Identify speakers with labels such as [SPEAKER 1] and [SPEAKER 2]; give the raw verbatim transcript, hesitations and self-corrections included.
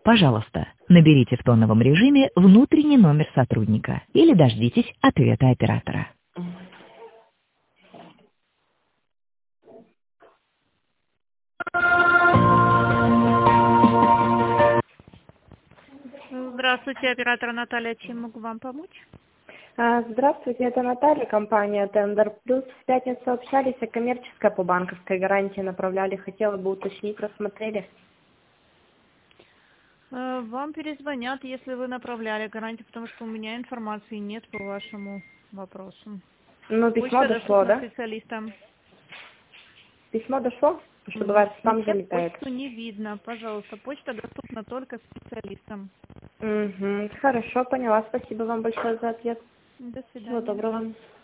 [SPEAKER 1] Пожалуйста, наберите в тоновом режиме внутренний номер сотрудника или дождитесь ответа оператора.
[SPEAKER 2] Здравствуйте, оператор Наталья. Чем могу вам помочь?
[SPEAKER 3] А, Здравствуйте, это Наталья, компания Tender Plus. В пятницу общались о коммерческой по банковской гарантии направляли. Хотела бы уточнить, рассмотрели.
[SPEAKER 2] Э, Вам перезвонят, если вы направляли гарантию, потому что у меня информации нет по вашему вопросу.
[SPEAKER 3] Ну, письмо
[SPEAKER 2] Почта
[SPEAKER 3] дошло,
[SPEAKER 2] доступна
[SPEAKER 3] да?
[SPEAKER 2] специалистам.
[SPEAKER 3] Письмо дошло? Потому что
[SPEAKER 2] М,
[SPEAKER 3] бывает спам
[SPEAKER 2] Нет,
[SPEAKER 3] залетает.
[SPEAKER 2] почту не видно. Пожалуйста, почта доступна только специалистам.
[SPEAKER 3] Угу. Хорошо, поняла. Спасибо вам большое за ответ.
[SPEAKER 2] До
[SPEAKER 3] Всего
[SPEAKER 2] свидания.
[SPEAKER 3] доброго.